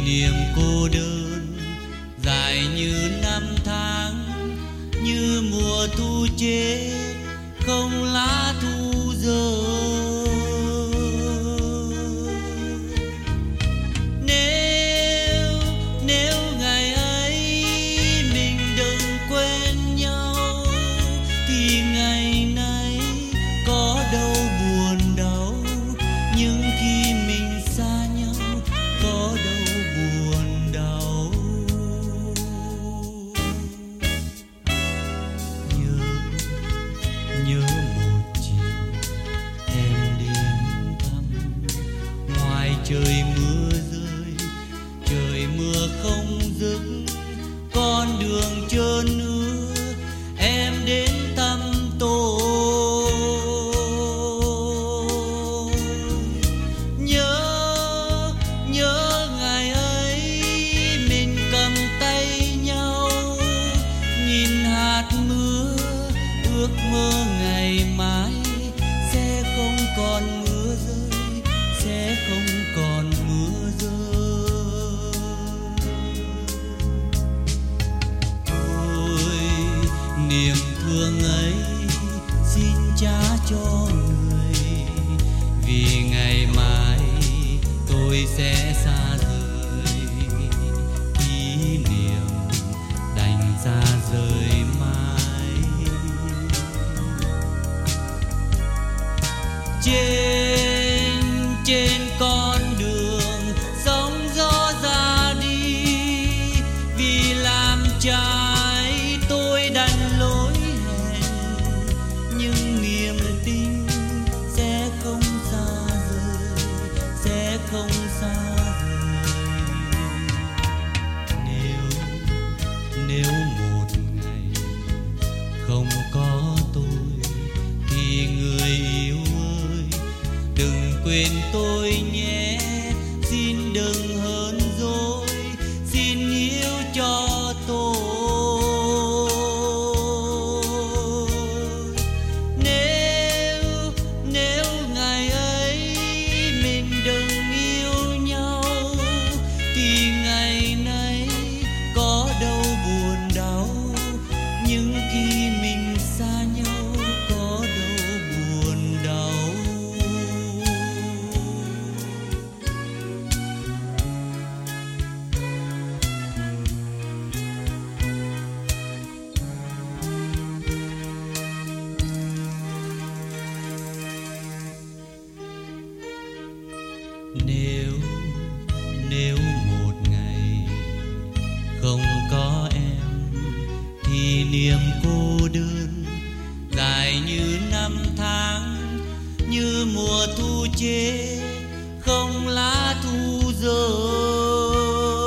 niệm cô đơn dài như năm tháng, như mùa thu chết không lá thu rơi. Nếu ngày ấy mình đừng quên nhau, thì ngày nay có đâu buồn đau. Nhưng khi mình xa nhau có đâu buồn đau. Nhớ một chiều em đến thăm, ngoài trời mưa rơi, trời mưa không dứt, con đường trơn ướt, em đến thăm tôi. Nhớ ngày ấy mình cầm tay nhau, nhìn hạt mưa, ước mơ ngày mai sẽ không còn mưa rơi, sẽ không còn mưa rơi. Ôi niềm thương ấy xin trả cho người, vì ngày mai tôi sẽ xa rời. Kỷ niệm đành xa rời mãi. Trên con đường sóng gió ra đi, vì làm trái tôi đành lỗi hẹn, nhưng niềm tin sẽ không xa rời, sẽ không xa rời. Nếu một ngày không có tôi, thì người yêu ơi đừng quên tôi nhé. Xin đừng hờn dỗi, xin yêu cho tôi. Nếu ngày ấy mình đừng yêu nhau, thì ngày nay có đâu buồn đau. Nhưng khi mình xa nhau có đâu buồn đau. Nếu một ngày không có em, thì niềm cô đơn dài như năm tháng, như mùa thu chết không lá thu rơi.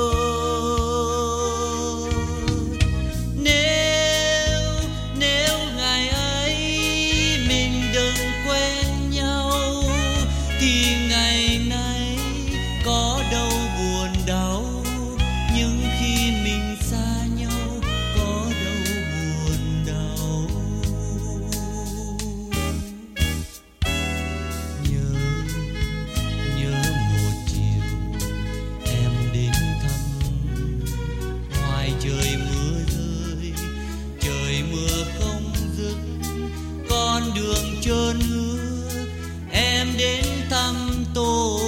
Nếu ngày ấy mình đừng quên nhau, thì ngày nay có đâu buồn đau. Nhưng khi mình xa nhau có đâu buồn đau. Nhớ một chiều em đến thăm, ngoài trời mưa rơi, trời mưa không dứt, con đường trơn ướt, em đến thăm tôi.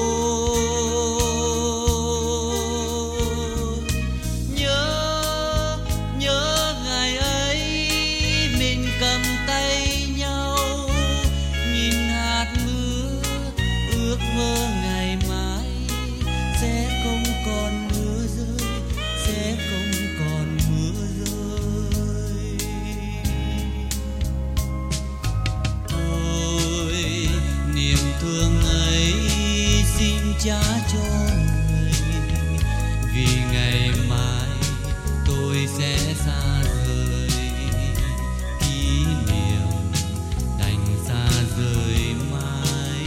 Nhớ ngày ấy mình cầm tay nhau, nhìn hạt mưa, ước mơ ngày mai sẽ không còn mưa rơi, sẽ không còn mưa rơi. Ôi niềm thương ấy xin trả cho người, vì ngày mai tôi sẽ xa rời. Kỷ niệm đành xa rời mãi.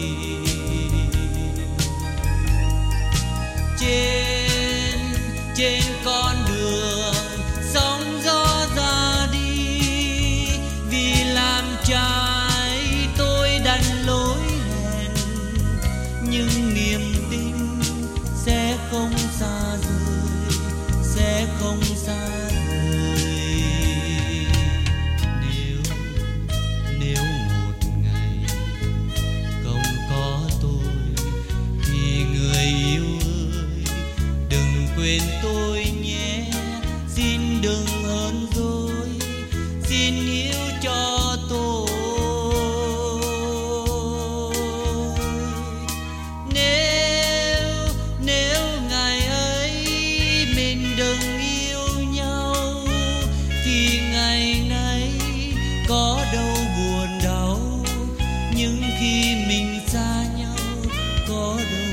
Trên con đường sóng gió ra đi, vì làm trái tôi đành lỗi hẹn, nhưng niềm tin sẽ không xa quên tôi nhé, xin đừng hờn dỗi, xin hiểu cho tôi. Nếu ngày ấy mình đừng yêu nhau thì ngày nay có đâu buồn đau, nhưng khi mình xa nhau có đâu